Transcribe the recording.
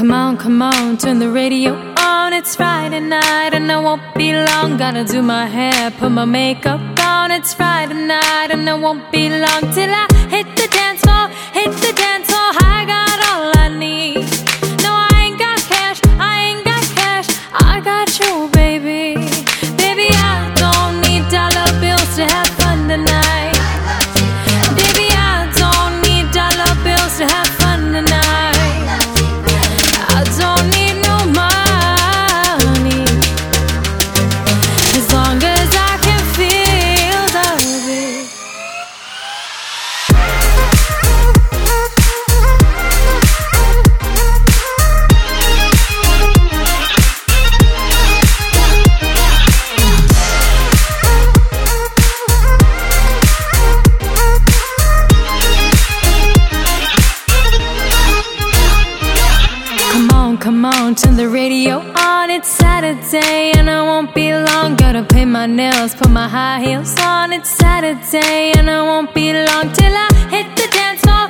Come on, turn the radio on. It's Friday night and I won't be long. Gotta do my hair, put my makeup on. It's Friday night and I won't be long till I hit the dance floor, hit the dance floor. I got all I need. No, I ain't got cash, I ain't got cash. I got you, baby. Baby, I don't need dollar bills to have fun tonight. Baby, I don't need dollar bills to have fun tonight. I don't need no money, as long as I can feel the beat. Come on, turn the radio on. It's Saturday and I won't be long. Gotta paint my nails, put my high heels on. It's Saturday and I won't be long till I hit the dance floor,